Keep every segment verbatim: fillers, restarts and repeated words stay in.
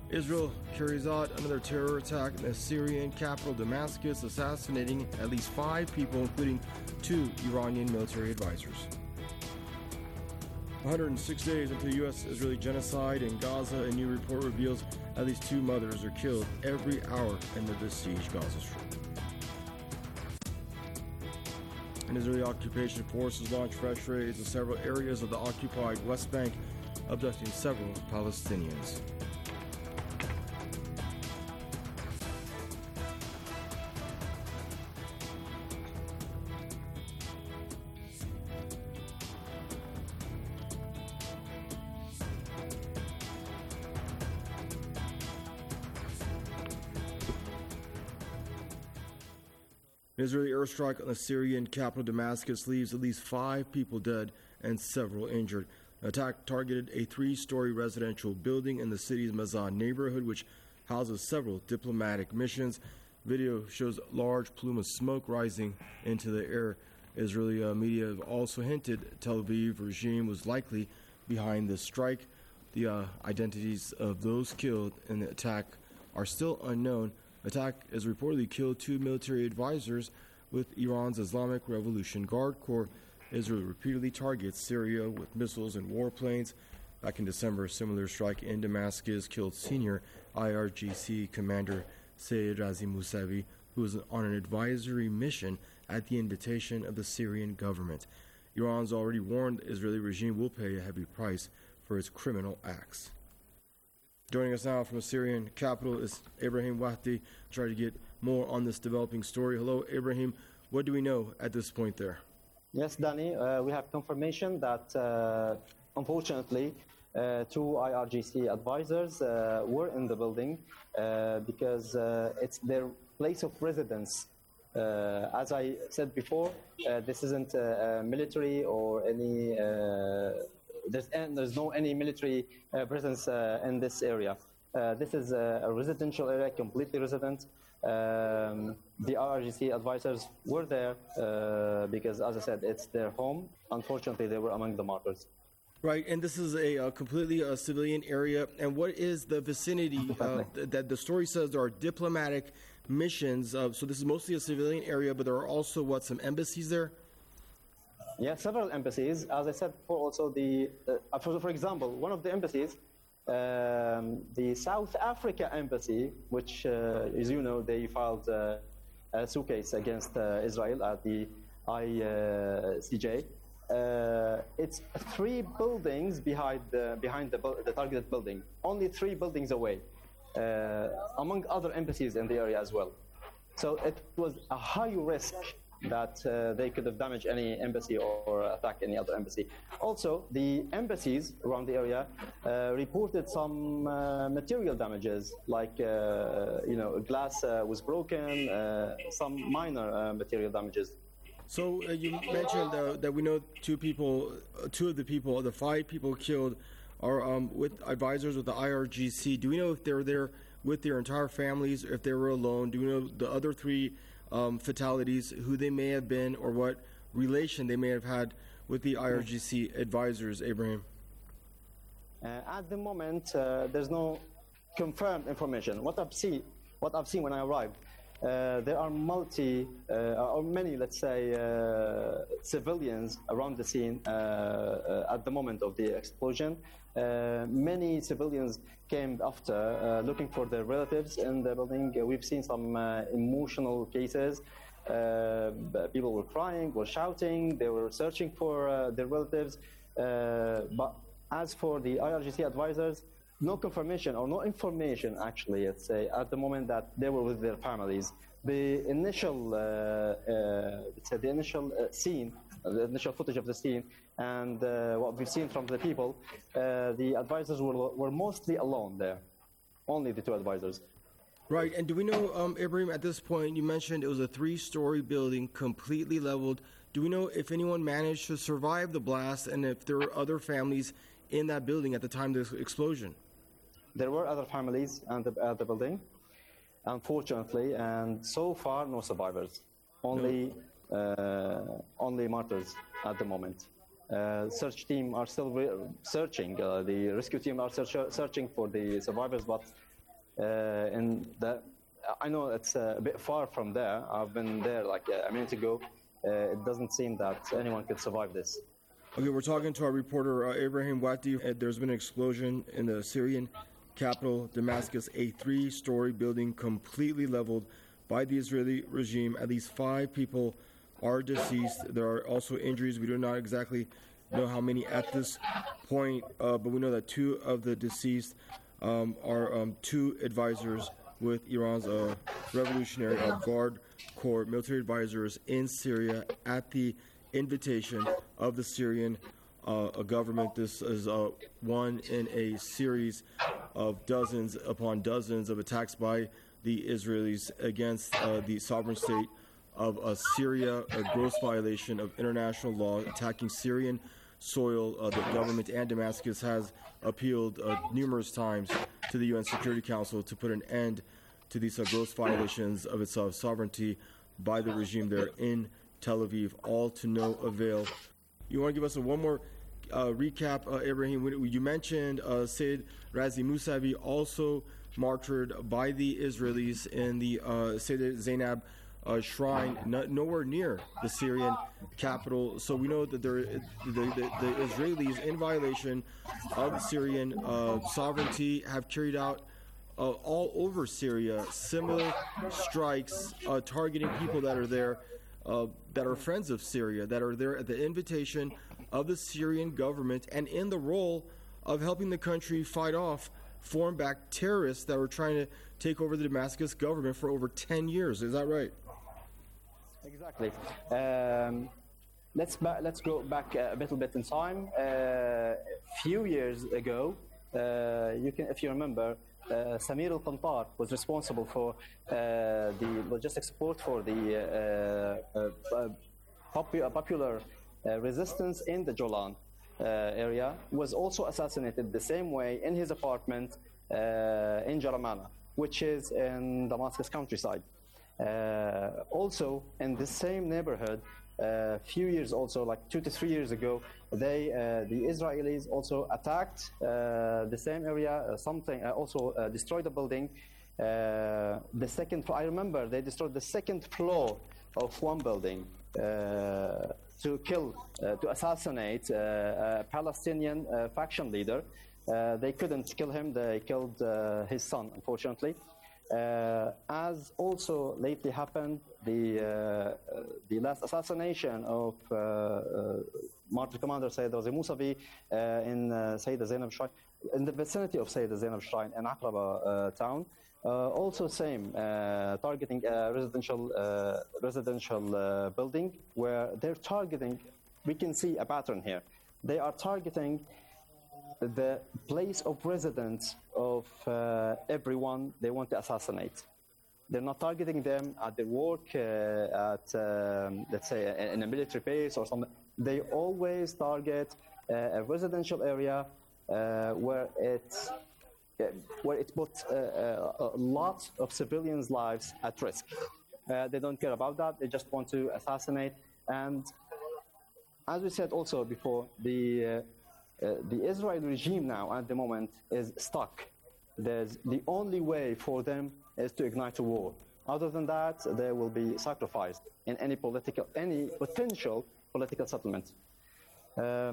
Israel carries out another terror attack in the Syrian capital Damascus, assassinating at least five people, including two Iranian military advisors. one hundred six days into the U S-Israeli genocide in Gaza, a new report reveals at least two mothers are killed every hour in the besieged Gaza Strip. And Israeli occupation forces launched fresh raids in several areas of the occupied West Bank, abducting several Palestinians. An Israeli airstrike on the Syrian capital Damascus leaves at least five people dead and several injured. The attack targeted a three-story residential building in the city's Mazan neighborhood, which houses several diplomatic missions. Video shows a large plume of smoke rising into the air. Israeli uh, media have also hinted Tel Aviv regime was likely behind the strike. The uh, identities of those killed in the attack are still unknown. The attack has reportedly killed two military advisors with Iran's Islamic Revolution Guard Corps. Israel repeatedly targets Syria with missiles and warplanes. Back in December, a similar strike in Damascus killed senior I R G C commander Sayyid Razi Mousavi, who was on an advisory mission at the invitation of the Syrian government. Iran's already warned the Israeli regime will pay a heavy price for its criminal acts. Joining us now from the Syrian capital is Ibrahim Wahdi, trying to get more on this developing story. Hello, Ibrahim. What do we know at this point there? Yes, Danny, uh, we have confirmation that, uh, unfortunately, uh, two I R G C advisors uh, were in the building uh, because uh, it's their place of residence. Uh, as I said before, uh, this isn't uh, military or any... Uh, There's, there's no any military uh, presence uh, in this area. Uh, this is a, a residential area, completely resident. Um, the I R G C advisors were there uh, because, as I said, it's their home. Unfortunately, they were among the martyrs. Right, and this is a, a completely uh, civilian area. And what is the vicinity uh, th- that the story says there are diplomatic missions? Uh, so this is mostly a civilian area, but there are also, what, some embassies there? Yeah, several embassies. As I said before, also the, uh, for, for example, one of the embassies, um, the South Africa embassy, which, uh, as you know, they filed uh, a suitcase against uh, Israel at the I C J. Uh, it's three buildings behind the, behind the, the targeted building, only three buildings away, uh, among other embassies in the area as well. So it was a high risk that uh, they could have damaged any embassy or, or attacked any other embassy. Also, the embassies around the area uh, reported some uh, material damages, like uh, you know, glass uh, was broken, uh, some minor uh, material damages. So uh, you mentioned uh, that we know two people, uh, two of the people, the five people killed, are um, with advisors with the I R G C. Do we know if they were there with their entire families, or if they were alone? Do we know the other three Um, fatalities, who they may have been, or what relation they may have had with the I R G C advisors, Ibrahim? Uh, at the moment, uh, there's no confirmed information. What I've seen, what I've seen when I arrived, uh, there are multi, uh, or many, let's say, uh, civilians around the scene uh, uh, at the moment of the explosion. Uh, many civilians came after uh, looking for their relatives in the building. Uh, we've seen some uh, emotional cases. Uh, people were crying, were shouting, they were searching for uh, their relatives. Uh, but as for the I R G C advisors, no confirmation or no information, actually, let's say, at the moment that they were with their families. The initial, uh, uh, let's say, the initial uh, scene, the initial footage of the scene, and uh, what we've seen from the people, uh, the advisors were, were mostly alone there, only the two advisors. Right, and do we know, um, Ibrahim, at this point, you mentioned it was a three-story building, completely leveled. Do we know if anyone managed to survive the blast, and if there were other families in that building at the time of the explosion? There were other families at the, at the building, unfortunately, and so far, no survivors. Only, no. uh, only martyrs at the moment. Uh, search team are still re- searching. Uh, the rescue team are search- searching for the survivors, but uh, in the. I know it's a bit far from there. I've been there like a minute ago. Uh, it doesn't seem that anyone could survive this. Okay, we're talking to our reporter uh, Ibrahim Wati. Uh, there's been an explosion in the Syrian capital, Damascus. A three-story building completely leveled by the Israeli regime. At least five people are deceased. There are also injuries. We do not exactly know how many at this point, uh, but we know that two of the deceased um, are um, two advisors with Iran's uh, Revolutionary uh, Guard Corps, military advisors in Syria at the invitation of the Syrian uh, government. This is uh, one in a series of dozens upon dozens of attacks by the Israelis against uh, the sovereign state of uh, Syria, a gross violation of international law, attacking Syrian soil. Uh, the government and Damascus has appealed uh, numerous times to the U N Security Council to put an end to these uh, gross violations of its uh, sovereignty by the regime there in Tel Aviv, all to no avail. You want to give us a one more uh, recap, uh, Ibrahim? You mentioned uh, Sayyid Razi Mousavi, also martyred by the Israelis in the uh, Sayyid Zainab uh, shrine, no, nowhere near the Syrian capital. So we know that there, the, the, the Israelis, in violation of Syrian uh, sovereignty, have carried out uh, all over Syria similar strikes uh, targeting people that are there, uh, that are friends of Syria, that are there at the invitation of the Syrian government and in the role of helping the country fight off foreign-backed terrorists that were trying to take over the Damascus government for over ten years. Is that right? Exactly. Um, let's ba- let's go back a little bit in time. Uh, a few years ago, uh, you can, if you remember, uh, Samir al-Qantar was responsible for uh, the logistic support for the uh, uh, popu- popular uh, resistance in the Jolan Uh, area, was also assassinated the same way in his apartment uh, in Jaramana, which is in Damascus countryside. Uh, also, in the same neighborhood, a uh, few years also, like two to three years ago, they, uh, the Israelis also attacked uh, the same area, uh, something, uh, also uh, destroyed a building. Uh, the second, I remember they destroyed the second floor of one building. Uh, to kill, uh, to assassinate uh, a Palestinian uh, faction leader. Uh, they couldn't kill him, they killed uh, his son, unfortunately. Uh, as also lately happened, the, uh, uh, the last assassination of uh, uh, Martyr Commander Sayyid Razi Mousavi uh, in uh, Sayyida Zainab Shrine, in the vicinity of Sayyida Zainab Shrine in Aqraba uh, town. Uh, also same, uh, targeting a residential, uh, residential uh, building where they're targeting, we can see a pattern here. They are targeting the place of residence of uh, everyone they want to assassinate. They're not targeting them at their work, uh, at, um, let's say, in a military base or something. They always target uh, a residential area uh, where it's where it puts uh, uh, a lot of civilians' lives at risk. Uh, they don't care about that. They just want to assassinate. And as we said also before, the, uh, uh, the Israeli regime now at the moment is stuck. There's, the only way for them is to ignite a war. Other than that, they will be sacrificed in any political, any potential political settlement. Um,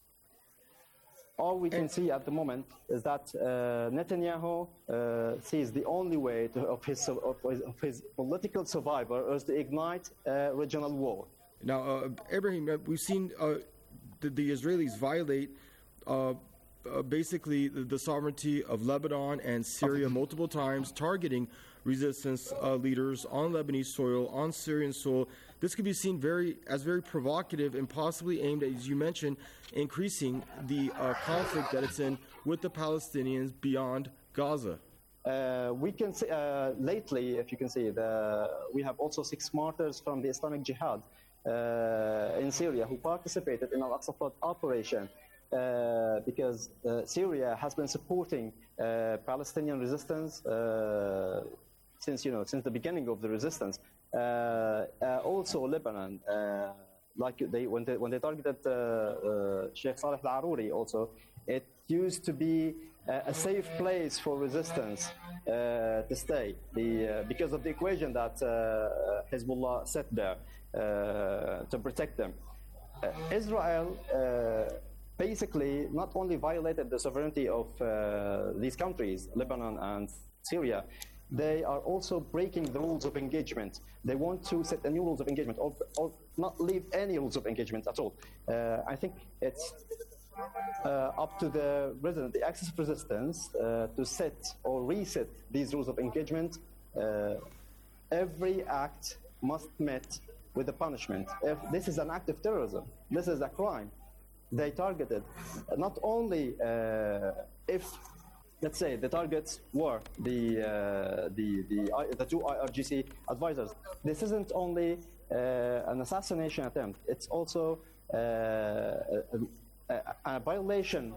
All we can see at the moment is that uh, Netanyahu uh, sees the only way to, of, his, of, his, of his political survivor is to ignite a regional war. Now, uh, Ibrahim, we've seen uh, the, the Israelis violate uh, uh, basically the, the sovereignty of Lebanon and Syria okay. multiple times, targeting resistance uh, leaders on Lebanese soil, on Syrian soil. This could be seen very as very provocative and possibly aimed at, as you mentioned, increasing the uh, conflict that it's in with the Palestinians beyond Gaza. Uh, we can see, uh, lately, if you can see, the, we have also six martyrs from the Islamic Jihad uh, in Syria who participated in Al-Aqsa Flood operation uh, because uh, Syria has been supporting uh, Palestinian resistance uh, since, you know, since the beginning of the resistance. Uh, uh, also Lebanon, uh, like they when they when they targeted uh, uh, Sheikh Saleh Al-Aruri, also it used to be uh, a safe place for resistance uh, to stay the, uh, because of the equation that uh, Hezbollah set there uh, to protect them. Uh, Israel uh, basically not only violated the sovereignty of uh, these countries, Lebanon and Syria, they are also breaking the rules of engagement. They want to set a new rules of engagement or, or not leave any rules of engagement at all. Uh, I think it's uh, up to the resident, the axis of resistance, uh, to set or reset these rules of engagement. Uh, every act must meet with a punishment. If this is an act of terrorism, this is a crime. They targeted not only uh, if, let's say, the targets were the uh, the the, the two I R G C advisors. This isn't only uh, an assassination attempt. It's also uh, a, a, a violation,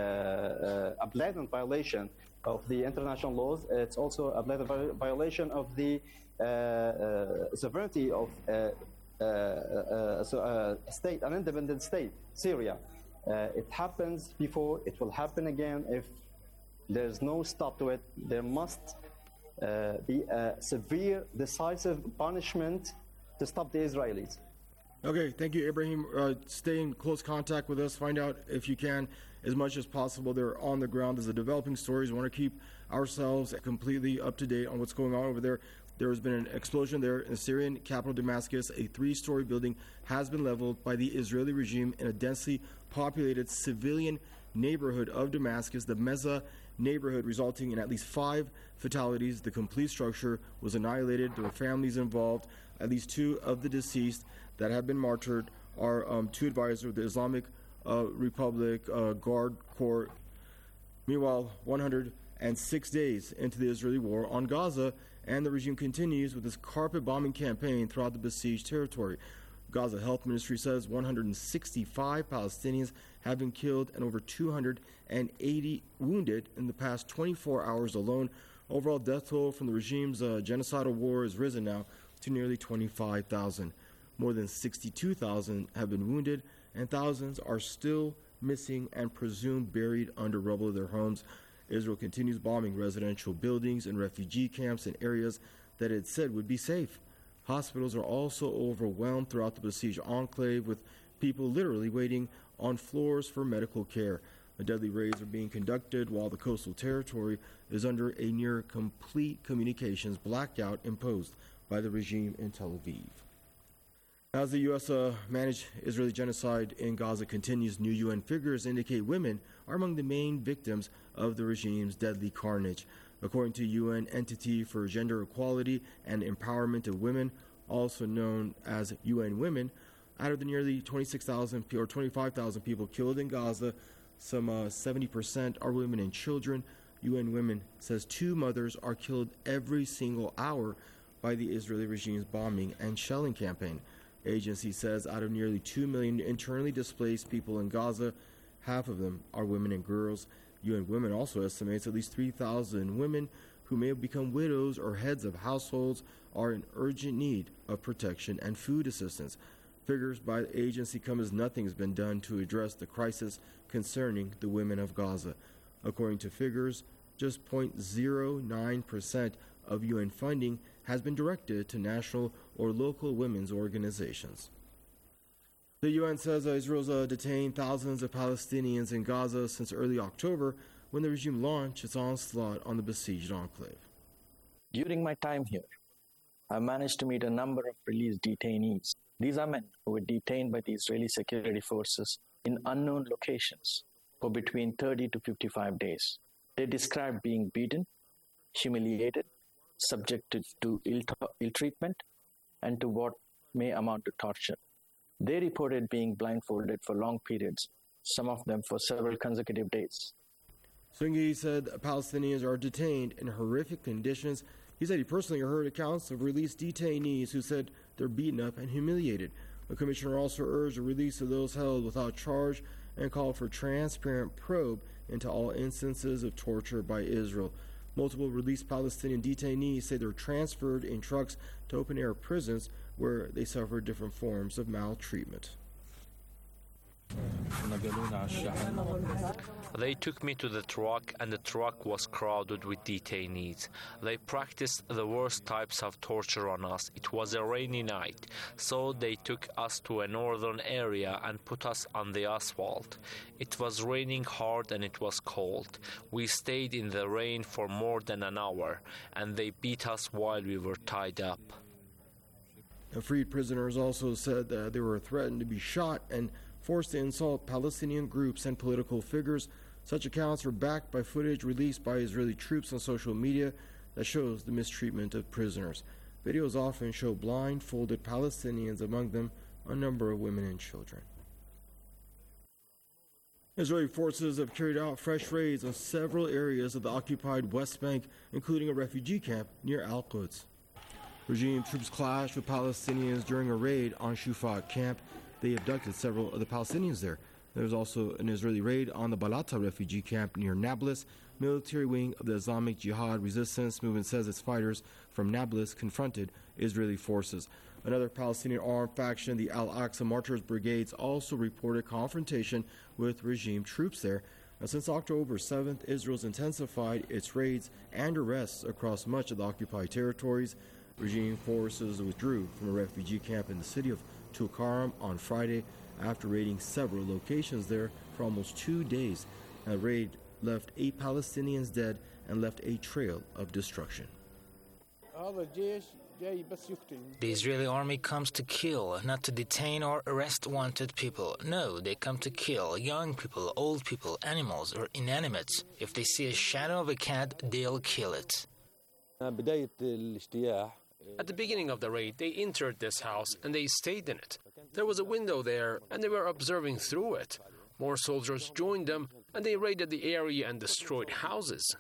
uh, a blatant violation of the international laws. It's also a blatant violation of the uh, uh, sovereignty of uh, uh, uh, so, uh, a state, an independent state, Syria. Uh, it happens before. It will happen again if there's no stop to it. There must uh, be a severe, decisive punishment to stop the Israelis. Okay, thank you, Ibrahim. Uh, stay in close contact with us. Find out, if you can, as much as possible. They're on the ground. There's a developing stories. We want to keep ourselves completely up to date on what's going on over there. There has been an explosion there in the Syrian capital, Damascus. A three-story building has been leveled by the Israeli regime in a densely populated civilian neighborhood of Damascus, the Meza neighborhood, resulting in at least five fatalities. The complete structure was annihilated. There were families involved. At least two of the deceased that have been martyred are um, two advisors of the Islamic uh, Republic uh, Guard Corps. Meanwhile, one hundred six days into the Israeli war on Gaza, and the regime continues with this carpet bombing campaign throughout the besieged territory. Gaza Health Ministry says one hundred sixty-five Palestinians have been killed and over two hundred eighty wounded in the past twenty-four hours alone. Overall death toll from the regime's uh, genocidal war has risen now to nearly twenty-five thousand. More than sixty-two thousand have been wounded, and thousands are still missing and presumed buried under rubble of their homes. Israel continues bombing residential buildings and refugee camps in areas that it said would be safe. Hospitals are also overwhelmed throughout the besieged enclave, with people literally waiting on floors for medical care. The deadly raids are being conducted while the coastal territory is under a near complete communications blackout imposed by the regime in Tel Aviv. As the U S uh, managed Israeli genocide in Gaza continues, new U N figures indicate women are among the main victims of the regime's deadly carnage. According to U N Entity for Gender Equality and Empowerment of Women, also known as U N Women, out of the nearly twenty-six thousand or twenty-five thousand people killed in Gaza, some uh, seventy percent are women and children. U N Women says two mothers are killed every single hour by the Israeli regime's bombing and shelling campaign. Agency says out of nearly two million internally displaced people in Gaza, half of them are women and girls. U N Women also estimates at least three thousand women who may have become widows or heads of households are in urgent need of protection and food assistance. Figures by the agency come as nothing has been done to address the crisis concerning the women of Gaza. According to figures, just zero point zero nine percent of U N funding has been directed to national or local women's organizations. The U N says uh, Israel's uh, detained thousands of Palestinians in Gaza since early October, when the regime launched its onslaught on the besieged enclave. During my time here, I managed to meet a number of released detainees. These are men who were detained by the Israeli security forces in unknown locations for between thirty to fifty-five days. They described being beaten, humiliated, subjected to ill, ill treatment, and to what may amount to torture. They reported being blindfolded for long periods, some of them for several consecutive days. Swingy said Palestinians are detained in horrific conditions. He said he personally heard accounts of released detainees who said they're beaten up and humiliated. The commissioner also urged the release of those held without charge and called for transparent probe into all instances of torture by Israel. Multiple released Palestinian detainees say they're transferred in trucks to open-air prisons where they suffer different forms of maltreatment. They took me to the truck, and the truck was crowded with detainees. They practiced the worst types of torture on us. It was a rainy night, so they took us to a northern area and put us on the asphalt. It was raining hard and it was cold. We stayed in the rain for more than an hour, and they beat us while we were tied up. The freed prisoners also said that they were threatened to be shot and forced to insult Palestinian groups and political figures. Such accounts are backed by footage released by Israeli troops on social media that shows the mistreatment of prisoners. Videos often show blindfolded Palestinians, among them a number of women and children. Israeli forces have carried out fresh raids on several areas of the occupied West Bank, including a refugee camp near Al-Quds. Regime troops clashed with Palestinians during a raid on Shufat camp. They abducted several of the Palestinians there. There was also an Israeli raid on the Balata refugee camp near Nablus. Military wing of the Islamic Jihad resistance movement says its fighters from Nablus confronted Israeli forces. Another Palestinian armed faction, the Al-Aqsa Martyrs Brigades, also reported confrontation with regime troops there. Now, since October seventh, Israel's intensified its raids and arrests across much of the occupied territories. Regime forces withdrew from a refugee camp in the city of Tulkarm on Friday after raiding several locations there for almost two days. A raid left eight Palestinians dead and left a trail of destruction. The Israeli army comes to kill, not to detain or arrest wanted people. No, they come to kill young people, old people, animals, or inanimates. If they see a shadow of a cat, they'll kill it. At the beginning of the raid, they entered this house and they stayed in it. There was a window there and they were observing through it. More soldiers joined them and they raided the area and destroyed houses.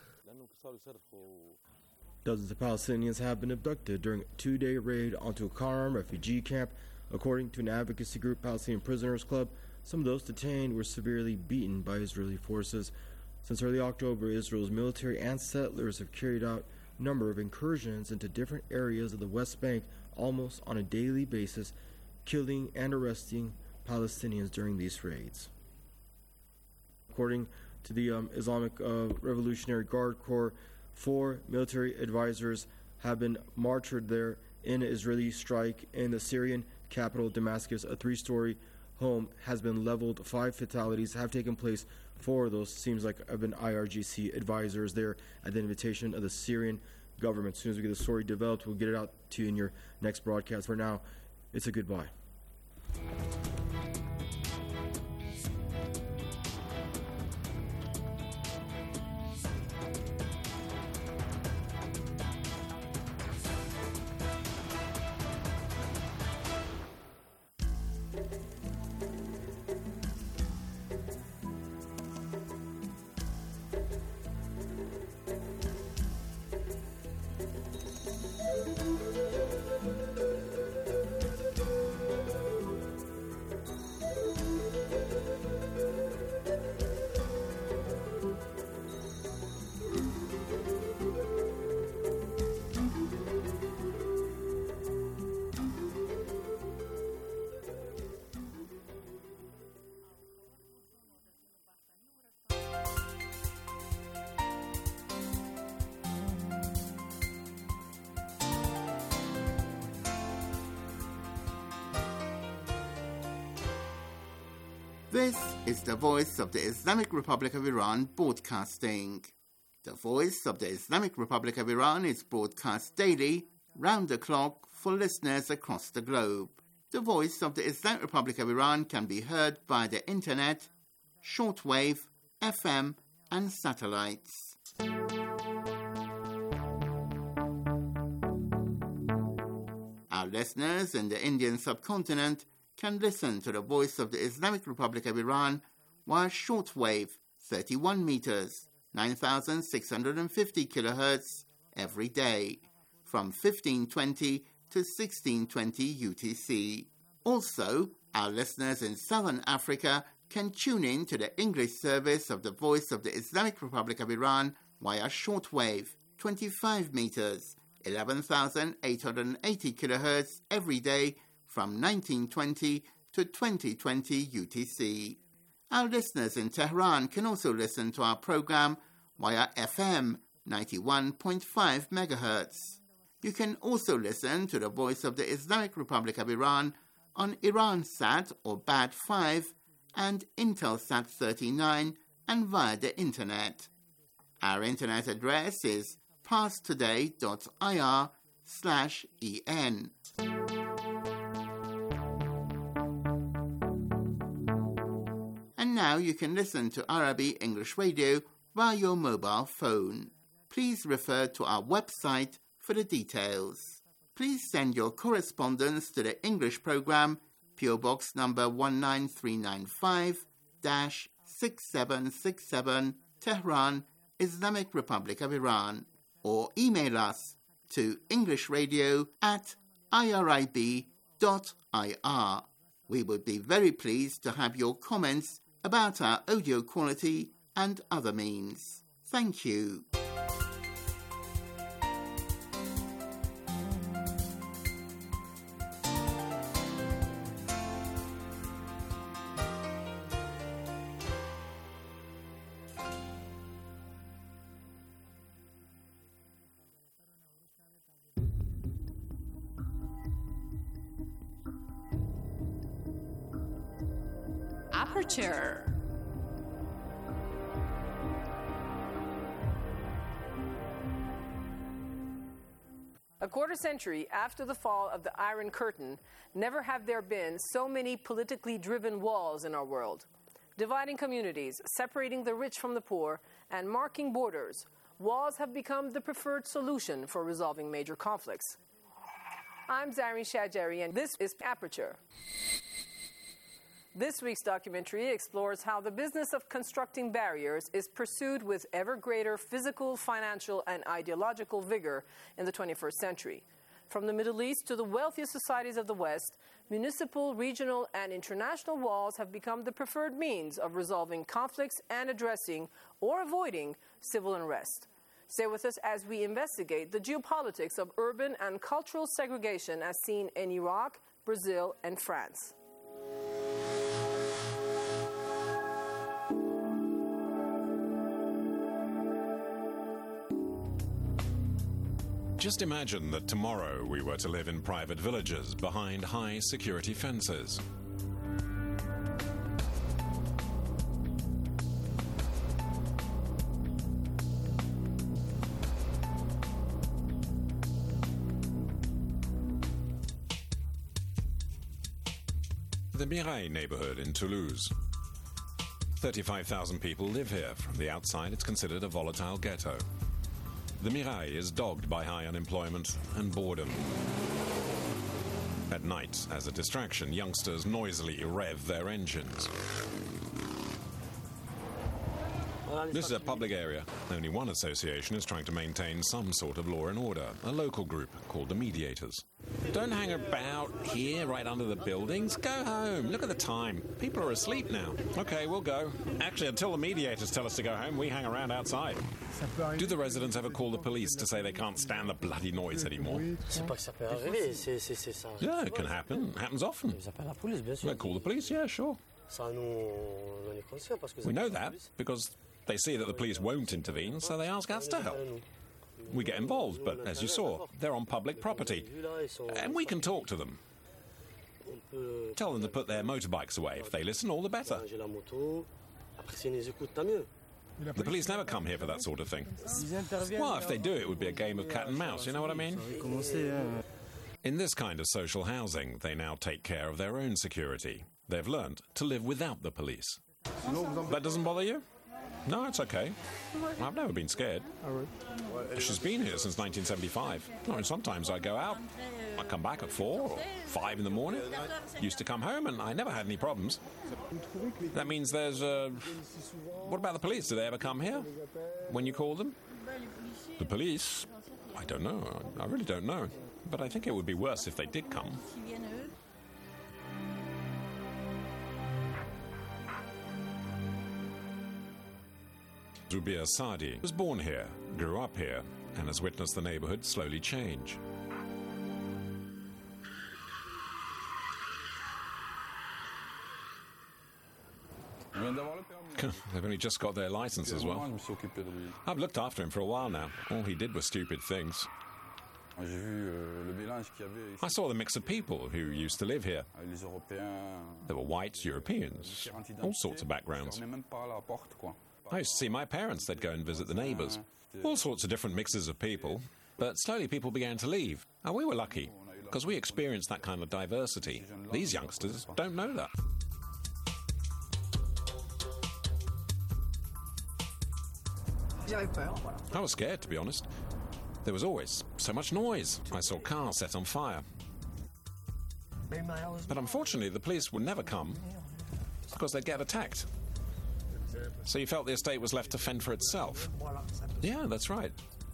Dozens of Palestinians have been abducted during a two-day raid onto a Tulkarm refugee camp. According to an advocacy group, Palestinian Prisoners Club, some of those detained were severely beaten by Israeli forces. Since early October, Israel's military and settlers have carried out a number of incursions into different areas of the West Bank almost on a daily basis, killing and arresting Palestinians during these raids. According to the um, Islamic uh, Revolutionary Guard Corps, four military advisors have been martyred there in an Israeli strike in the Syrian capital Damascus. A three-story home has been leveled. Five fatalities have taken place. Four of those seems like have been I R G C advisors there at the invitation of the Syrian government. As soon as we get the story developed, we'll get it out to you in your next broadcast. For now, it's a goodbye. This is the Voice of the Islamic Republic of Iran broadcasting. The Voice of the Islamic Republic of Iran is broadcast daily, round the clock, for listeners across the globe. The Voice of the Islamic Republic of Iran can be heard via the internet, shortwave, F M, and satellites. Our listeners in the Indian subcontinent can listen to the Voice of the Islamic Republic of Iran via shortwave, thirty-one meters, nine thousand six hundred fifty kilohertz, every day, from fifteen twenty to sixteen twenty U T C. Also, our listeners in Southern Africa can tune in to the English service of the Voice of the Islamic Republic of Iran via shortwave, twenty-five meters, eleven thousand eight hundred eighty kilohertz, every day, from nineteen twenty to twenty twenty U T C. Our listeners in Tehran can also listen to our program via F M ninety-one point five megahertz. You can also listen to the Voice of the Islamic Republic of Iran on Iransat or B A D five and Intelsat thirty-nine and via the internet. Our internet address is parstoday.ir slash en. And now you can listen to Arabic English Radio via your mobile phone. Please refer to our website for the details. Please send your correspondence to the English program, P O Box number one nine three nine five, six seven six seven, Tehran, Islamic Republic of Iran, or email us to englishradio at irib dot I R. We would be very pleased to have your comments about our audio quality and other means. Thank you. Aperture. A quarter century after the fall of the Iron Curtain, never have there been so many politically driven walls in our world. Dividing communities, separating the rich from the poor, and marking borders, walls have become the preferred solution for resolving major conflicts. I'm Zareen Shajari, and this is Aperture. This week's documentary explores how the business of constructing barriers is pursued with ever greater physical, financial, and ideological vigor in the twenty-first century. From the Middle East to the wealthiest societies of the West, municipal, regional, and international walls have become the preferred means of resolving conflicts and addressing or avoiding civil unrest. Stay with us as we investigate the geopolitics of urban and cultural segregation as seen in Iraq, Brazil, and France. Just imagine that tomorrow we were to live in private villages behind high security fences. The Mirail neighborhood in Toulouse. thirty-five thousand people live here. From the outside, it's considered a volatile ghetto. The Mirail is dogged by high unemployment and boredom. At night, as a distraction, youngsters noisily rev their engines. This is a public area. Only one association is trying to maintain some sort of law and order, a local group called the Mediators. Don't hang about here right under the buildings. Go home. Look at the time. People are asleep now. Okay, we'll go. Actually, until the Mediators tell us to go home, we hang around outside. Do the residents ever call the police to say they can't stand the bloody noise anymore? Yeah, it can happen. It happens often. They call the police, yeah, sure. We know that because they see that the police won't intervene, so they ask us to help. We get involved, but as you saw, they're on public property, and we can talk to them. Tell them to put their motorbikes away. If they listen, all the better. The police never come here for that sort of thing. Well, if they do, it would be a game of cat and mouse, you know what I mean? In this kind of social housing, they now take care of their own security. They've learned to live without the police. That doesn't bother you? No, it's okay. I've never been scared. She's been here since nineteen seventy-five. I mean, sometimes I go out, I come back at four or five in the morning. Used to come home and I never had any problems. That means there's uh What about the police? Do they ever come here when you call them? The police? I don't know. I really don't know. But I think it would be worse if they did come. Zubir Sadi was born here, grew up here, and has witnessed the neighborhood slowly change. They've only just got their license as well. I've looked after him for a while now. All he did was stupid things. I saw the mix of people who used to live here. There were whites, Europeans, all sorts of backgrounds. I used to see my parents. They'd go and visit the neighbours. All sorts of different mixes of people. But slowly people began to leave. And we were lucky, because we experienced that kind of diversity. These youngsters don't know that. I was scared, to be honest. There was always so much noise. I saw cars set on fire. But unfortunately, the police would never come because they'd get attacked. So you felt the estate was left to fend for itself. Yeah, that's right.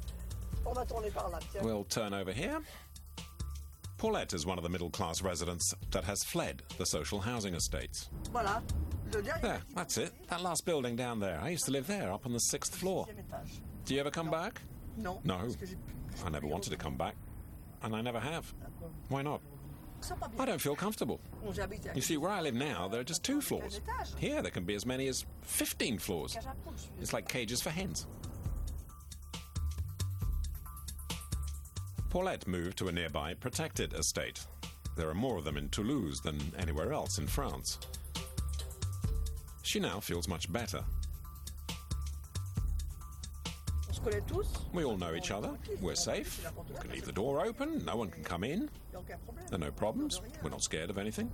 We'll turn over here. Paulette is one of the middle-class residents that has fled the social housing estates. There, that's it. That last building down there. I used to live there, up on the sixth floor. Do you ever come back? No. No. I never wanted to come back. And I never have. Why not? I don't feel comfortable. You see, where I live now, there are just two floors. Here, there can be as many as fifteen floors. It's like cages for hens. Paulette moved to a nearby protected estate. There are more of them in Toulouse than anywhere else in France. She now feels much better. We all know each other. We're safe. We can leave the door open. No one can come in. There are no problems. We're not scared of anything.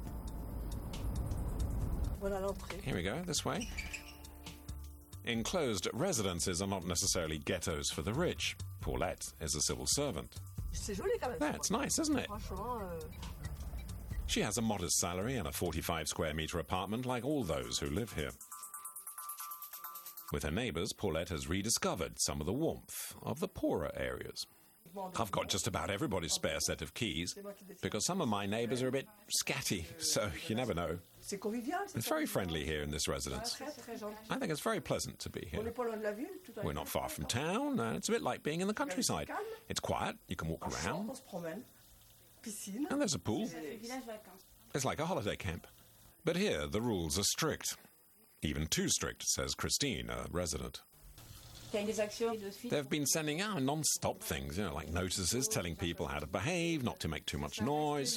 Here we go, this way. Enclosed residences are not necessarily ghettos for the rich. Paulette is a civil servant. That's nice, isn't it? She has a modest salary and a forty-five square metre apartment like all those who live here. With her neighbours, Paulette has rediscovered some of the warmth of the poorer areas. I've got just about everybody's spare set of keys, because some of my neighbours are a bit scatty, so you never know. It's very friendly here in this residence. I think it's very pleasant to be here. We're not far from town, and it's a bit like being in the countryside. It's quiet, you can walk around, and there's a pool. It's like a holiday camp. But here, the rules are strict. Even too strict, says Christine, a resident. They've been sending out non-stop things, you know, like notices telling people how to behave, not to make too much noise.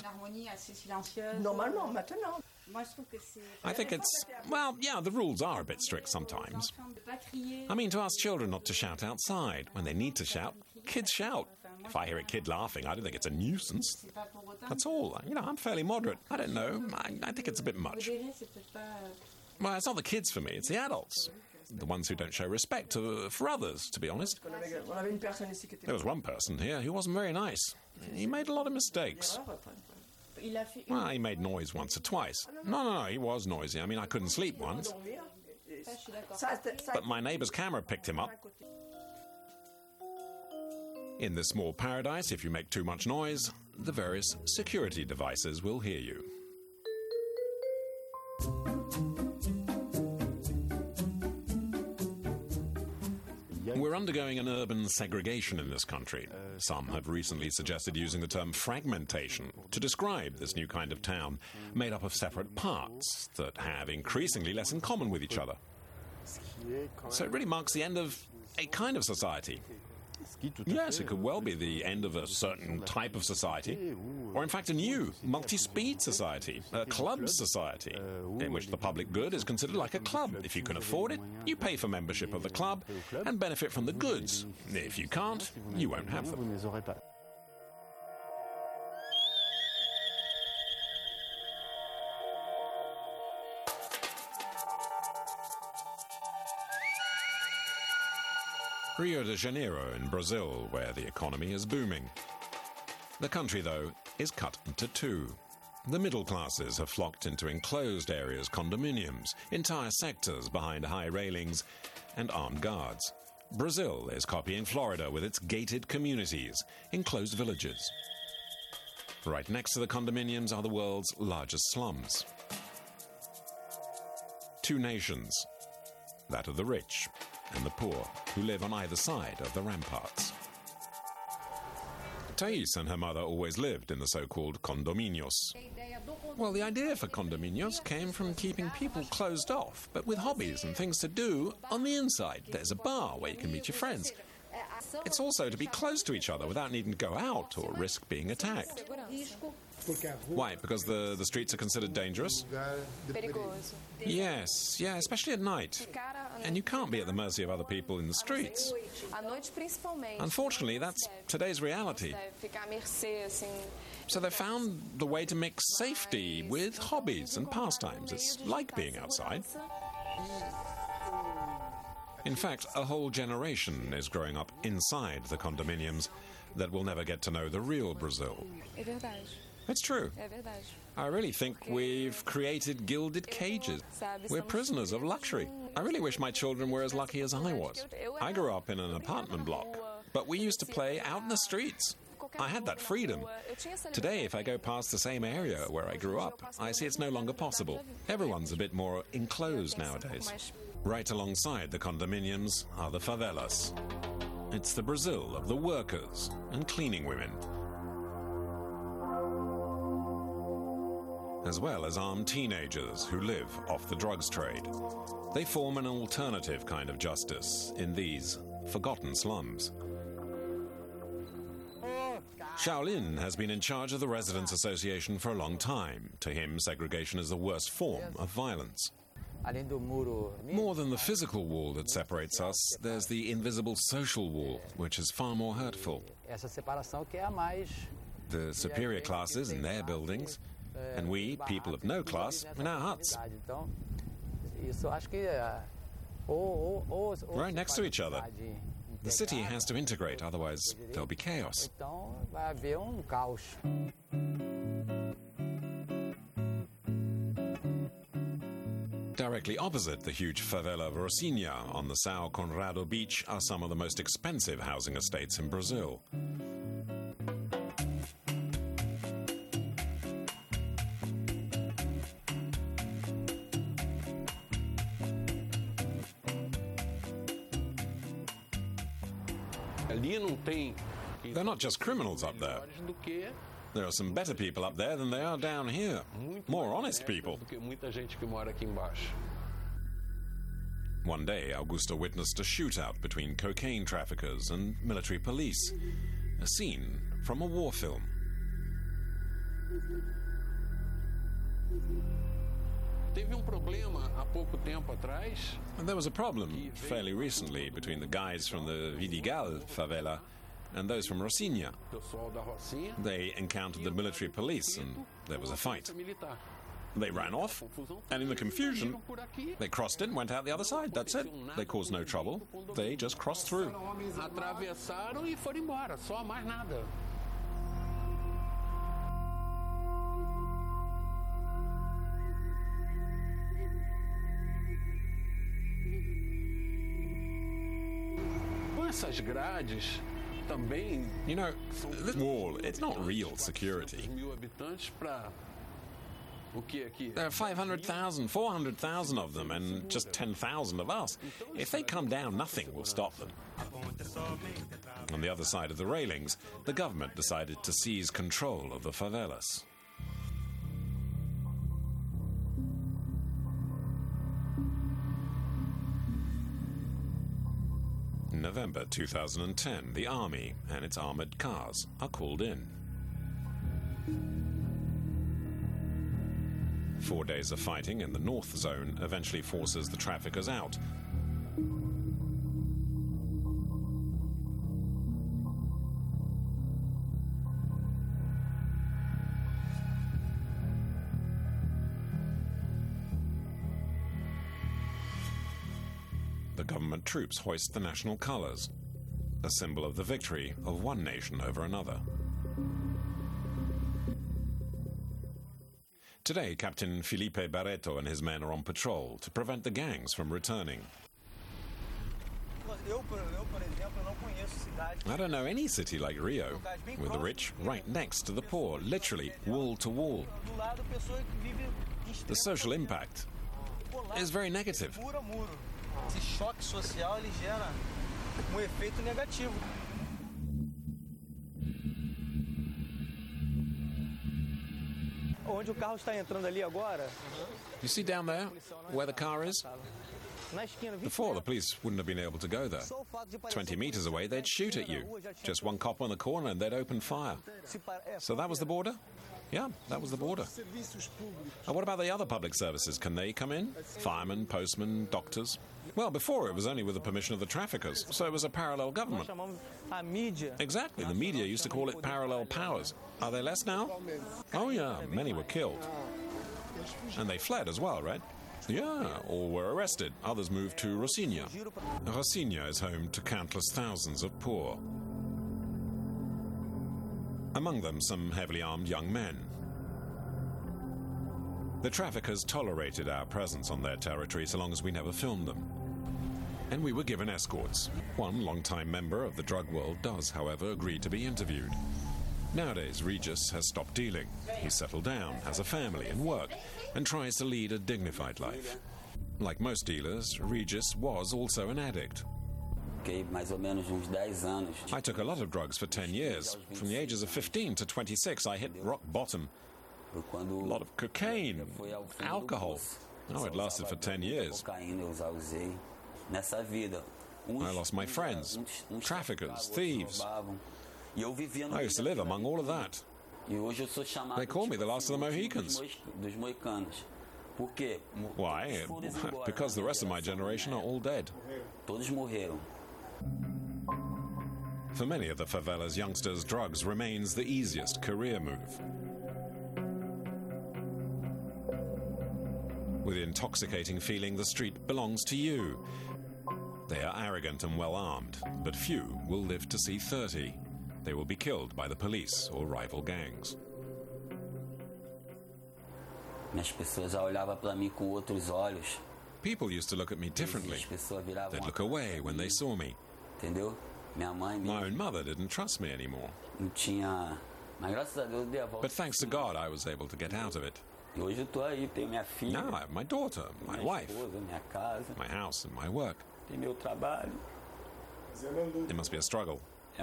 I think it's, well, yeah, the rules are a bit strict sometimes. I mean, to ask children not to shout outside. When they need to shout, kids shout. If I hear a kid laughing, I don't think it's a nuisance. That's all. You know, I'm fairly moderate. I don't know. I, I think it's a bit much. Well, it's not the kids for me, it's the adults. The ones who don't show respect uh, for others, to be honest. There was one person here who wasn't very nice. He made a lot of mistakes. Well, he made noise once or twice. No, no, no, he was noisy. I mean, I couldn't sleep once. But my neighbour's camera picked him up. In this small paradise, if you make too much noise, the various security devices will hear you. We're undergoing an urban segregation in this country. Some have recently suggested using the term fragmentation to describe this new kind of town, made up of separate parts that have increasingly less in common with each other. So it really marks the end of a kind of society. Yes, it could well be the end of a certain type of society, or in fact a new, multi-speed society, a club society, in which the public good is considered like a club. If you can afford it, you pay for membership of the club and benefit from the goods. If you can't, you won't have them. Rio de Janeiro in Brazil, where the economy is booming. The country, though, is cut into two. The middle classes have flocked into enclosed areas, condominiums, entire sectors behind high railings, and armed guards. Brazil is copying Florida with its gated communities, enclosed villages. Right next to the condominiums are the world's largest slums. Two nations, that of the rich and the poor, who live on either side of the ramparts. Thais and her mother always lived in the so-called condominios. Well, the idea for condominios came from keeping people closed off, but with hobbies and things to do on the inside. There's a bar where you can meet your friends. It's also to be close to each other without needing to go out or risk being attacked. Why? Because the, the streets are considered dangerous? Yes, yeah, especially at night. And you can't be at the mercy of other people in the streets. Unfortunately, that's today's reality. So they found the way to mix safety with hobbies and pastimes. It's like being outside. In fact, a whole generation is growing up inside the condominiums that will never get to know the real Brazil. It's true. I really think we've created gilded cages. We're prisoners of luxury. I really wish my children were as lucky as I was. I grew up in an apartment block, but we used to play out in the streets. I had that freedom. Today, if I go past the same area where I grew up, I see it's no longer possible. Everyone's a bit more enclosed nowadays. Right alongside the condominiums are the favelas. It's the Brazil of the workers and cleaning women, as well as armed teenagers who live off the drugs trade. They form an alternative kind of justice in these forgotten slums. Shaolin has been in charge of the Residents' Association for a long time. To him, segregation is the worst form of violence. More than the physical wall that separates us, there's the invisible social wall, which is far more hurtful. The superior classes in their buildings, and we, people of no class, in our huts. Right next to each other. The city has to integrate, otherwise there'll be chaos. Directly opposite the huge favela of Rocinha on the São Conrado beach are some of the most expensive housing estates in Brazil. They're not just criminals up there. There are some better people up there than there are down here. More honest people. One day, Augusto witnessed a shootout between cocaine traffickers and military police. A scene from a war film. And there was a problem fairly recently between the guys from the Vidigal favela and those from Rocinha. They encountered the military police and there was a fight. They ran off, and in the confusion, they crossed it and went out the other side. That's it. They caused no trouble. They just crossed through. You know, this wall, it's not real security. There are five hundred thousand, four hundred thousand of them, and just ten thousand of us. If they come down, nothing will stop them. On the other side of the railings, the government decided to seize control of the favelas. In November two thousand ten, the army and its armored cars are called in. Four days of fighting in the North Zone eventually forces the traffickers out. The government troops hoist the national colors, a symbol of the victory of one nation over another. Today, Captain Felipe Barreto and his men are on patrol to prevent the gangs from returning. I don't know any city like Rio, with the rich right next to the poor, literally wall to wall. The social impact is very negative. Esse choque social, ele gera um efeito negativo. onde o carro está entrando ali agora. You see down there where the car is? Before, the police wouldn't have been able to go there. twenty meters away, they'd shoot at you. Just one cop on the corner and they'd open fire. So that was the border? Yeah, that was the border. And what about the other public services? Can they come in? Firemen, postmen, doctors? Well, before it was only with the permission of the traffickers, so it was a parallel government. Exactly, the media used to call it parallel powers. Are there less now? Oh yeah, many were killed. And they fled as well, right? Yeah, or were arrested. Others moved to Rocinha. Rocinha is home to countless thousands of poor. Among them, some heavily armed young men. The traffickers tolerated our presence on their territory so long as we never filmed them. And we were given escorts. One longtime member of the drug world does, however, agree to be interviewed. Nowadays, Regis has stopped dealing. He's settled down, has a family and work, and tries to lead a dignified life. Like most dealers, Regis was also an addict. I took a lot of drugs for ten years. From the ages of fifteen to twenty-six, I hit rock bottom. A lot of cocaine, alcohol. Oh, it lasted for ten years. I lost my friends, traffickers, thieves. I used to live among all of that. They call me the last of the Mohicans. Why? Because the rest of my generation are all dead. For many of the favela's youngsters, drugs remains the easiest career move. With the intoxicating feeling the street belongs to you. They are arrogant and well-armed, but few will live to see thirty. They will be killed by the police or rival gangs. People used to look at me differently. They'd look away when they saw me. My own mother didn't trust me anymore. But thanks to God, I was able to get out of it. Now I have my daughter, my wife, my house and my work. It must be a struggle.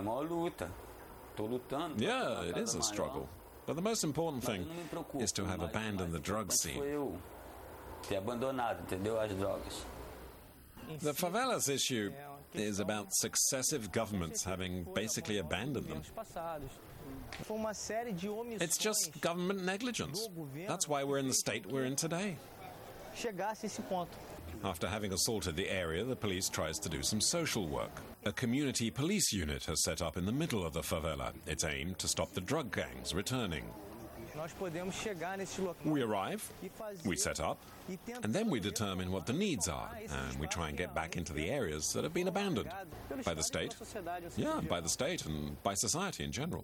Yeah, it is a struggle. But the most important thing is to have abandoned the drug scene. The favelas issue is about successive governments having basically abandoned them. It's just government negligence. That's why we're in the state we're in today. After having assaulted the area, the police tries to do some social work. A community police unit has set up in the middle of the favela. It's aimed to stop the drug gangs returning. We arrive, we set up, and then we determine what the needs are, and we try and get back into the areas that have been abandoned. By the state? Yeah, by the state and by society in general.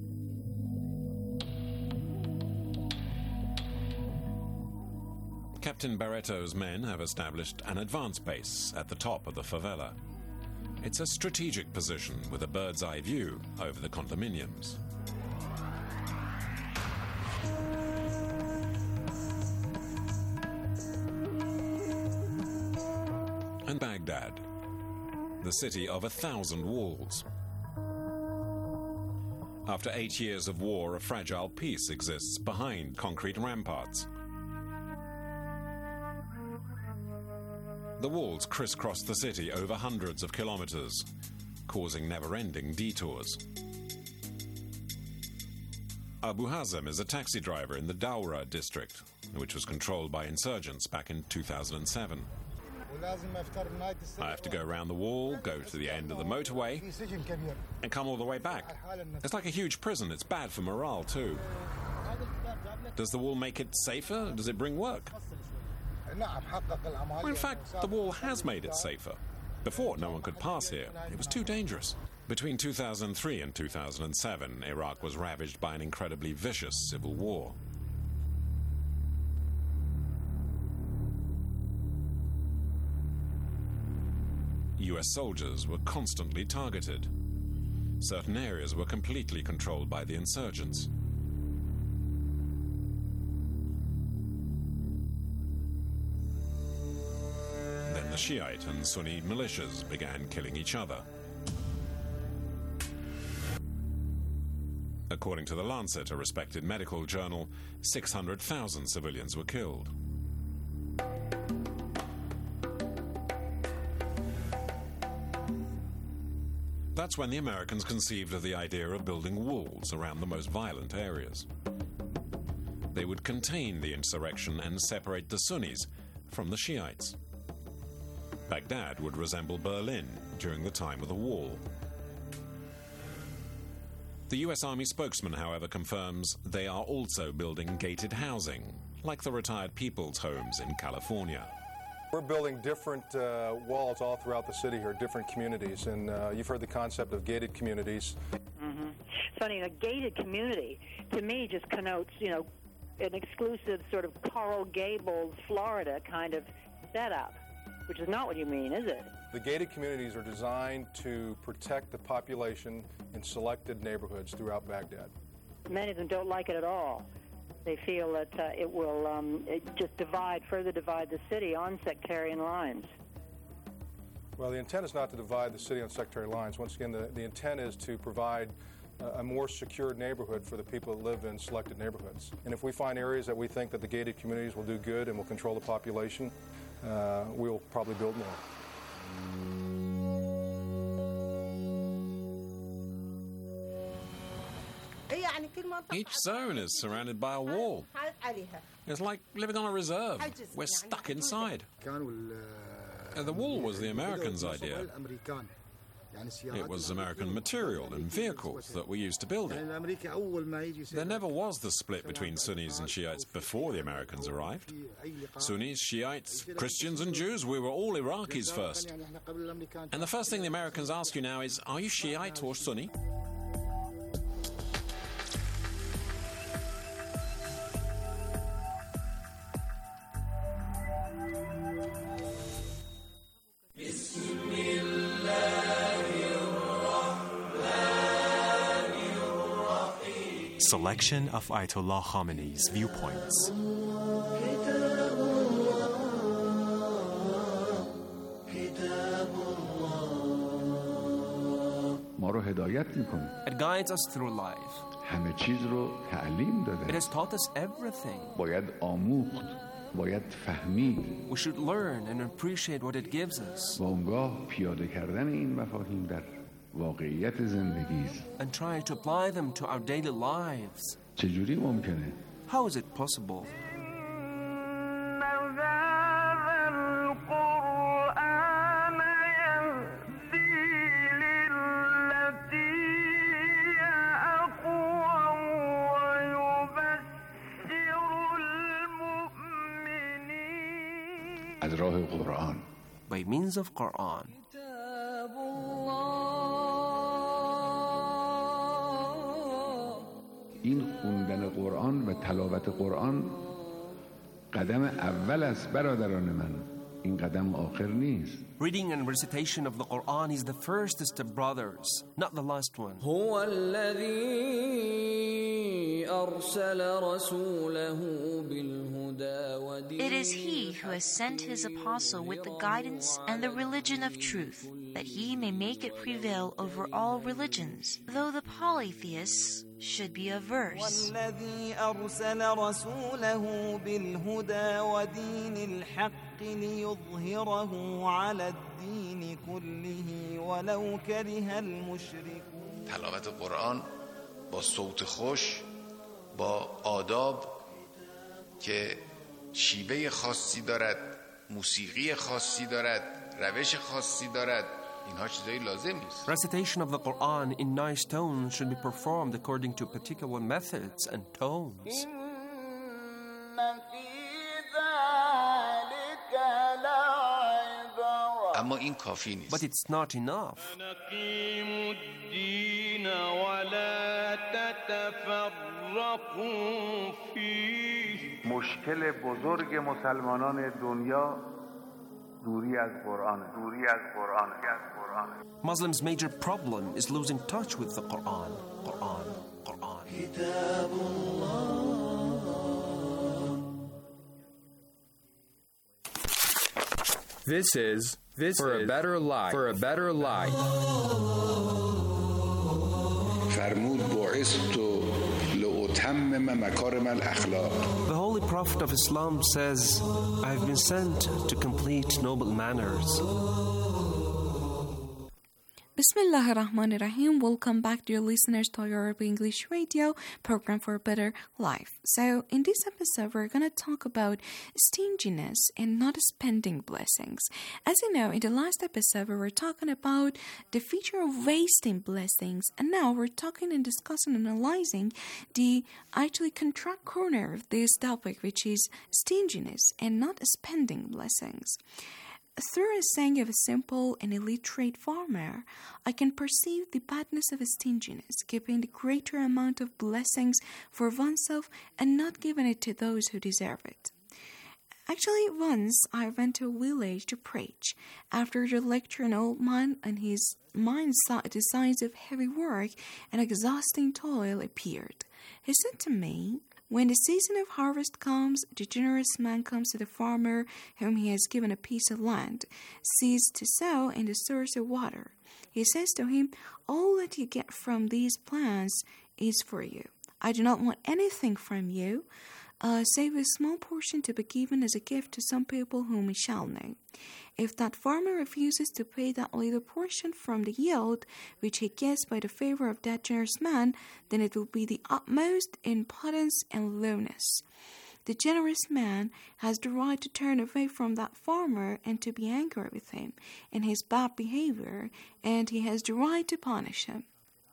Captain Barreto's men have established an advance base at the top of the favela. It's a strategic position with a bird's-eye view over the condominiums. And Baghdad, the city of a thousand walls. After eight years of war, a fragile peace exists behind concrete ramparts. The walls crisscross the city over hundreds of kilometers, causing never-ending detours. Abu Hazem is a taxi driver in the Daura district, which was controlled by insurgents back in two thousand seven. I have to go around the wall, go to the end of the motorway, and come all the way back. It's like a huge prison. It's bad for morale, too. Does the wall make it safer? Does it bring work? Well, in fact, the wall has made it safer. Before, no one could pass here. It was too dangerous. Between two thousand three and two thousand seven, Iraq was ravaged by an incredibly vicious civil war. U S soldiers were constantly targeted. Certain areas were completely controlled by the insurgents. Then the Shiite and Sunni militias began killing each other. A According to The Lancet, a respected medical journal, six hundred thousand civilians were killed. That's when the Americans conceived of the idea of building walls around the most violent areas. They would contain the insurrection and separate the Sunnis from the Shiites. Baghdad would resemble Berlin during the time of the wall. The U S Army spokesman, however, confirms they are also building gated housing, like the retired people's homes in California. We're building different uh, walls all throughout the city here, different communities, and uh, you've heard the concept of gated communities. Mm-hmm. Funny, a gated community, to me, just connotes, you know, an exclusive sort of Coral Gables, Florida kind of setup, which is not what you mean, is it? The gated communities are designed to protect the population in selected neighborhoods throughout Baghdad. Many of them don't like it at all. They feel that uh, it will um, it just divide, further divide the city on sectarian lines. Well, the intent is not to divide the city on sectarian lines. Once again, the, the intent is to provide uh, a more secure neighborhood for the people that live in selected neighborhoods. And if we find areas that we think that the gated communities will do good and will control the population, uh, we'll probably build more. Each zone is surrounded by a wall. It's like living on a reserve. We're stuck inside. Uh, the wall was the Americans' idea. It was American material and vehicles that we used to build it. There never was the split between Sunnis and Shiites before the Americans arrived. Sunnis, Shiites, Christians and Jews, we were all Iraqis first. And the first thing the Americans ask you now is, are you Shiite or Sunni? Selection of Ayatollah Khamenei's viewpoints. It guides us through life. It has taught us everything. We should learn and appreciate what it gives us. And try to apply them to our daily lives. How is it possible? By means of Quran. این خوندن قرآن و تلاوت قرآن قدم اول است برادران من. این قدم آخر نیست. Reading and recitation of the Quran is the first step, brothers, not the last one. هو الذي أرسل رسوله بالهدى ودين. It is He who has sent His apostle with the guidance and the religion of truth, that He may make it prevail over all religions, though the polytheists should be averse. والذي أرسل رسوله بالهدى ودين الحق ليظهره على الدين كله ولو كره المشركون. تلاوت قرآن با صوت خوش، با آداب که شیوه خاصی دارد، موسیقی خاصی دارد، روش خاصی دارد، اینها چیزایی لازم نیست. Recitation of the Quran in nice tones should be performed according to particular methods and tones. اما این کافی نیست. But it's not enough. نقيم الدين ولا تتفرقوا فيه. مشکل بزرگ مسلمانان دنیا دوری از قرآن، دوری از قرآن، از قرآن. Muslims' major problem is losing touch with the Quran. Quran, Quran. كتاب الله. This is this for is a better life. For a better life. فرمود بعثت لأتمم مكارم الأخلاق. The Holy Prophet of Islam says, I have been sent to complete noble manners. Bismillah ar-Rahman ar-Rahim. Welcome back, dear listeners, to your Arabic English Radio program for a better life. So, in this episode, we're going to talk about stinginess and not spending blessings. As you know, in the last episode, we were talking about the feature of wasting blessings, and now we're talking and discussing and analyzing the actually contract corner of this topic, which is stinginess and not spending blessings. Through a saying of a simple and illiterate farmer, I can perceive the badness of stinginess, giving the greater amount of blessings for oneself and not giving it to those who deserve it. Actually, once I went to a village to preach. After the lecture, an old man and his mind saw the signs of heavy work and exhausting toil appeared. He said to me, when the season of harvest comes, the generous man comes to the farmer whom he has given a piece of land, sees to sow in the source of water. He says to him, all that you get from these plants is for you. I do not want anything from you, uh, save a small portion to be given as a gift to some people whom we shall know. If that farmer refuses to pay that little portion from the yield which he gets by the favor of that generous man, then it will be the utmost impotence and lowness. The generous man has the right to turn away from that farmer and to be angry with him in his bad behavior, and he has the right to punish him.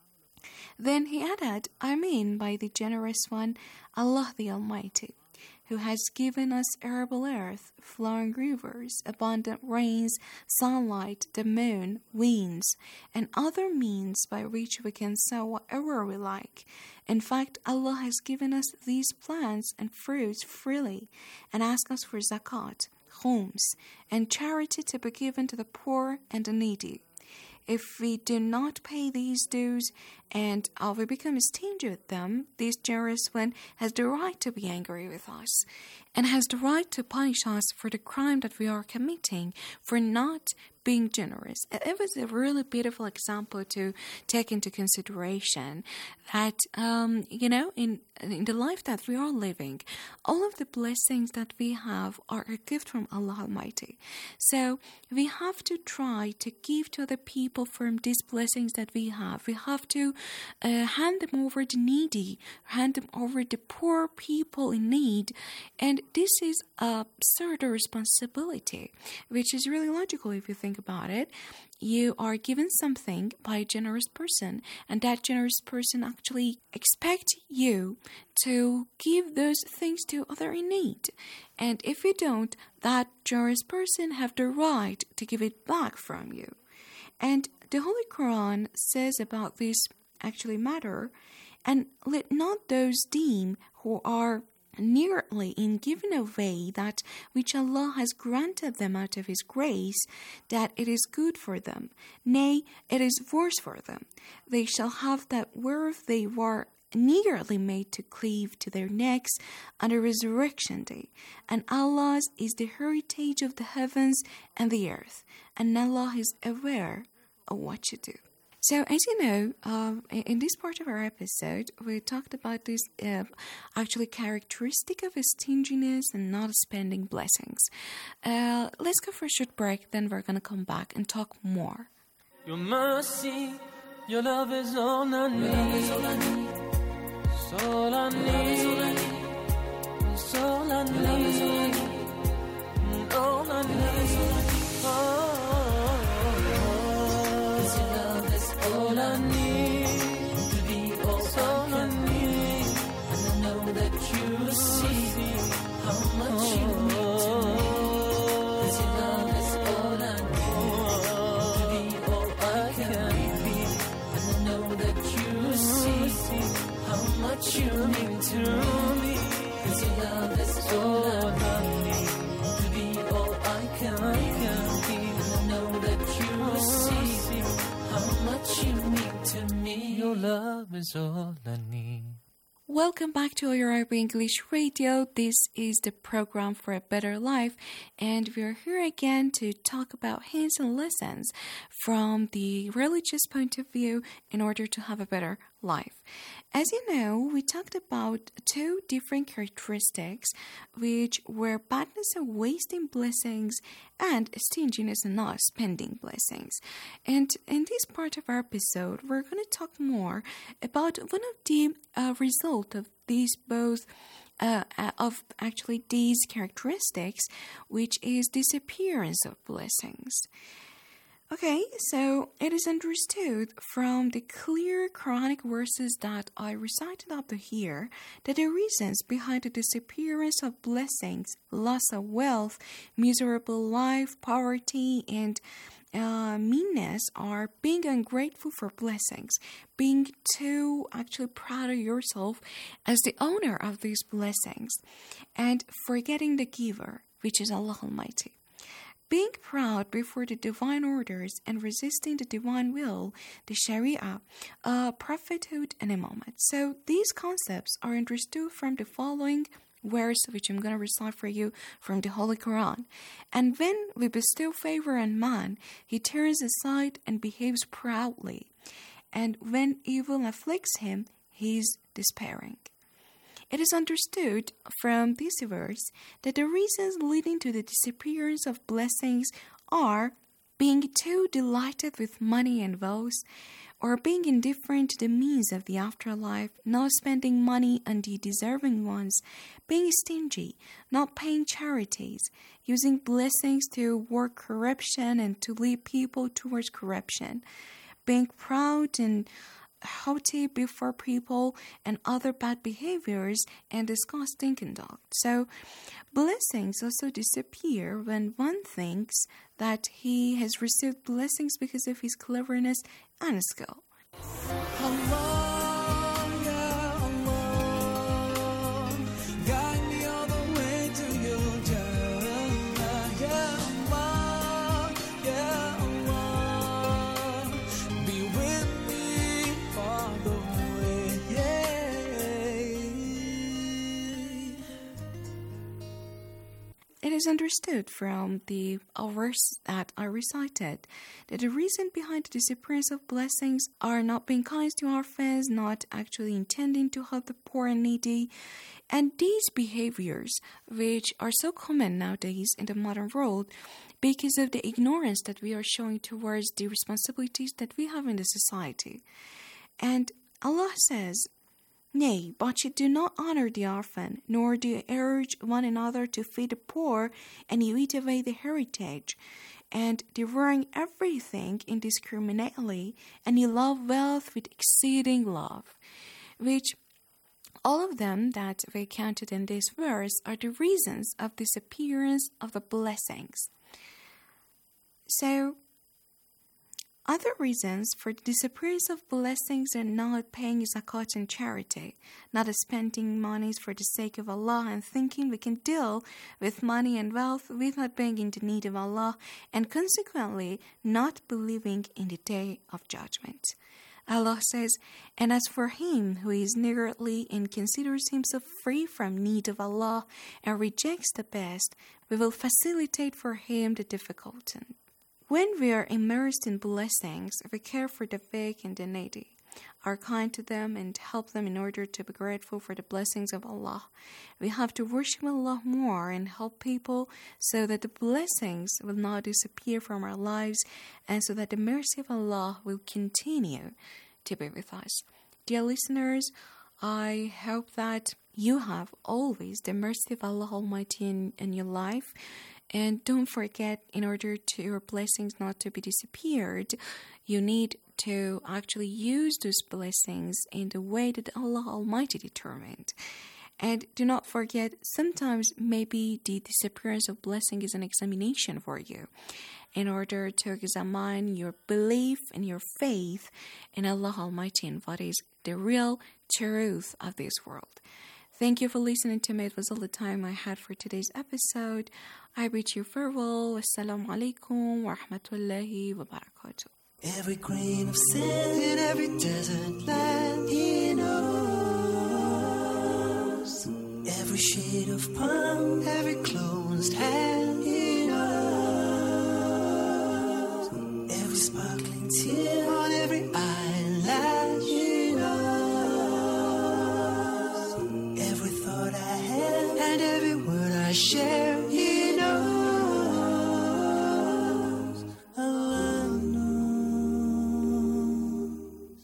Then he added, I mean by the generous one, Allah the Almighty, who has given us arable earth, flowing rivers, abundant rains, sunlight, the moon, winds, and other means by which we can sow whatever we like. In fact, Allah has given us these plants and fruits freely and asked us for zakat, khums, and charity to be given to the poor and the needy. If we do not pay these dues and uh, we become stingy with them, this generous one has the right to be angry with us and has the right to punish us for the crime that we are committing for not being generous. It was a really beautiful example to take into consideration that, um, you know, in, in the life that we are living, all of the blessings that we have are a gift from Allah Almighty. So we have to try to give to other people from these blessings that we have. We have to uh, hand them over the needy, hand them over the poor people in need. And this is a sort of responsibility, which is really logical if you think about it. You are given something by a generous person, and that generous person actually expects you to give those things to other in need. And if you don't, that generous person have the right to give it back from you. And the Holy Quran says about this actually matter, and let not those deem who are nearly in giving away that which Allah has granted them out of His grace, that it is good for them. Nay, it is worse for them. They shall have that whereof they were nearly made to cleave to their necks on the resurrection day. And Allah's is the heritage of the heavens and the earth, and Allah is aware of what you do. So, as you know, um, in this part of our episode, we talked about this uh, actually characteristic of stinginess and not spending blessings. Uh, let's go for a short break, then we're going to come back and talk more. Your mercy, your love is all I need. It's all I need. It's all I need. All I need. Oh. All I need to be all I need, and I know that you see how much you mean to me. 'Cause your love is all I need to be all I can be, and I know that you see how much you mean to me. 'Cause your love is all I need to be all I can be, and I know that you see how much you mean to me. Your love is all I need. Welcome back to Your Arabic English Radio. This is the program for a better life, and we're here again to talk about hints and lessons from the religious point of view in order to have a better life. As you know, we talked about two different characteristics, which were badness of wasting blessings and stinginess and not spending blessings. And in this part of our episode, we're going to talk more about one of the uh, result of these both uh, of actually these characteristics, which is disappearance of blessings. Okay, so it is understood from the clear Quranic verses that I recited up here that the reasons behind the disappearance of blessings, loss of wealth, miserable life, poverty, and uh, meanness are being ungrateful for blessings, being too actually proud of yourself as the owner of these blessings, and forgetting the giver, which is Allah Almighty. Being proud before the divine orders and resisting the divine will, the Sharia, uh, prophethood, and imamate. So these concepts are understood from the following verse, which I'm going to recite for you from the Holy Quran. And when we bestow favor on man, he turns aside and behaves proudly. And when evil afflicts him, he is despairing. It is understood from this verse that the reasons leading to the disappearance of blessings are being too delighted with money and wealth, or being indifferent to the means of the afterlife, not spending money on the deserving ones, being stingy, not paying charities, using blessings to work corruption and to lead people towards corruption, being proud and haughty before people, and other bad behaviors and disgusting conduct. So, blessings also disappear when one thinks that he has received blessings because of his cleverness and skill. It is understood from the verse that I recited that the reason behind the disappearance of blessings are not being kind to orphans, not actually intending to help the poor and needy, and these behaviors, which are so common nowadays in the modern world, because of the ignorance that we are showing towards the responsibilities that we have in the society. And Allah says, "Nay, but you do not honor the orphan, nor do you urge one another to feed the poor, and you eat away the heritage, and devouring everything indiscriminately, and you love wealth with exceeding love," which all of them that we counted in this verse are the reasons of disappearance of the blessings. So, other reasons for the disappearance of blessings are not paying zakat and charity, not spending monies for the sake of Allah and thinking we can deal with money and wealth without being in the need of Allah, and consequently not believing in the day of judgment. Allah says, "And as for him who is niggardly and considers himself free from need of Allah and rejects the best, we will facilitate for him the difficult." When we are immersed in blessings, we care for the weak and the needy, are kind to them and help them in order to be grateful for the blessings of Allah. We have to worship Allah more and help people so that the blessings will not disappear from our lives and so that the mercy of Allah will continue to be with us. Dear listeners, I hope that you have always the mercy of Allah Almighty in, in your life. And don't forget, in order to your blessings not to be disappeared, you need to actually use those blessings in the way that Allah Almighty determined. And do not forget, sometimes maybe the disappearance of blessing is an examination for you, in order to examine your belief and your faith in Allah Almighty and what is the real truth of this world. Thank you for listening to me. It was all the time I had for today's episode. I bid you farewell. Assalamu alaikum wa rahmatullahi wa barakatuh. Every grain of sand in every desert land, he knows. Every shade of palm, every closed hand, he knows. Every sparkling tear on every eyelash, he knows. my share. He knows, Allah knows.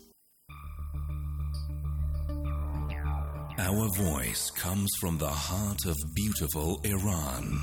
Our voice comes from the heart of beautiful Iran.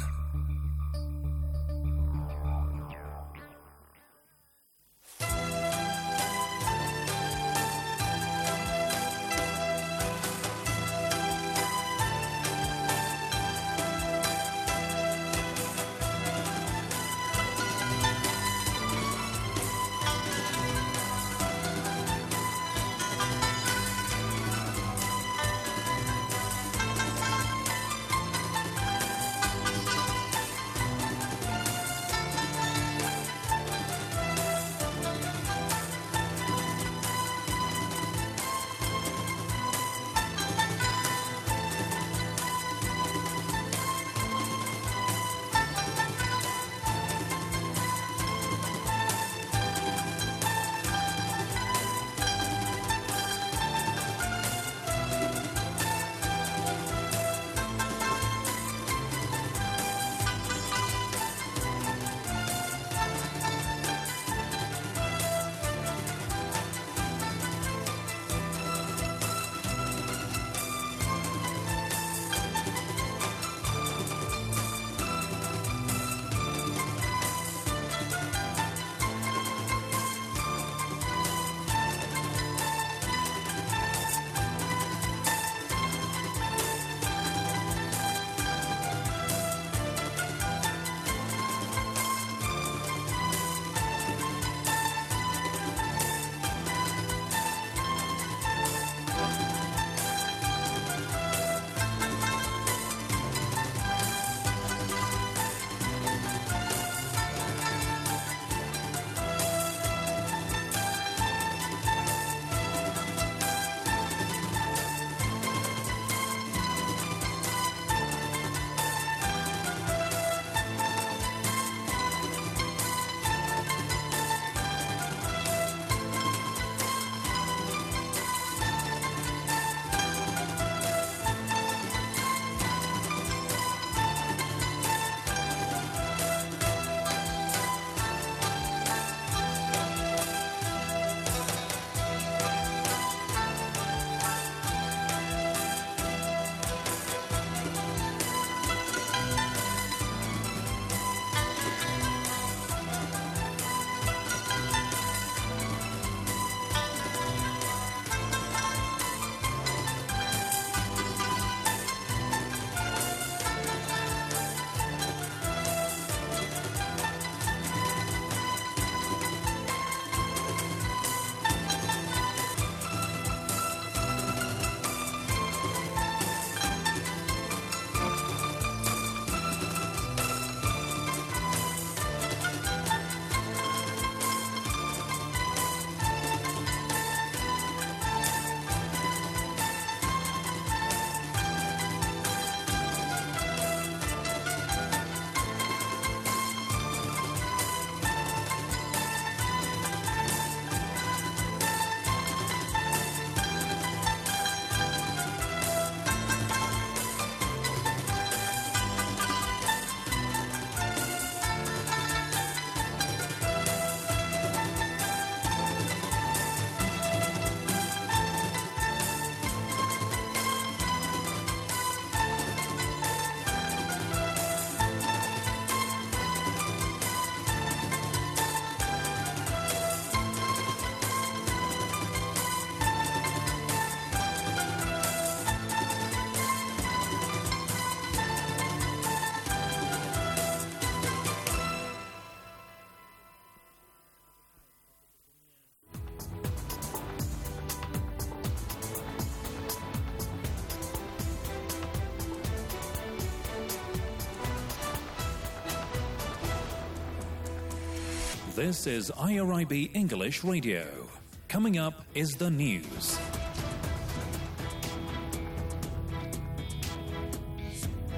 This is I R I B English Radio. Coming up is the news.